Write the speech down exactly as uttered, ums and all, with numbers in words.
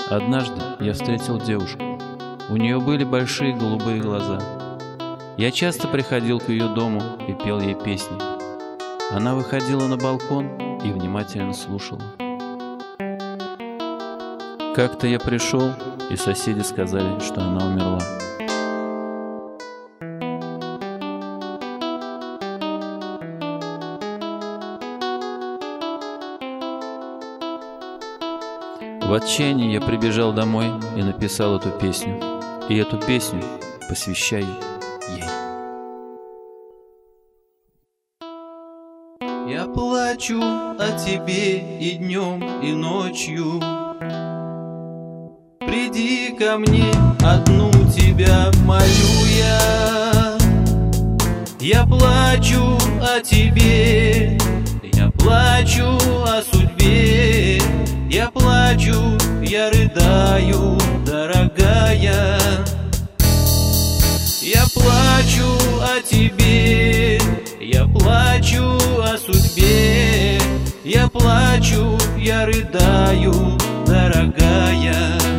Однажды я встретил девушку. У нее были большие голубые глаза. Я часто приходил к ее дому и пел ей песни. Она выходила на балкон и внимательно слушала. Как-то я пришел, и соседи сказали, что она умерла. В отчаянии я прибежал домой и написал эту песню. И эту песню посвящаю ей. Я плачу о тебе и днем, и ночью. Приди ко мне, одну тебя молю я. Я плачу о тебе, я плачу о судьбе. Я плачу, я рыдаю, дорогая. Я плачу о тебе, я плачу о судьбе. Я плачу, я рыдаю, дорогая.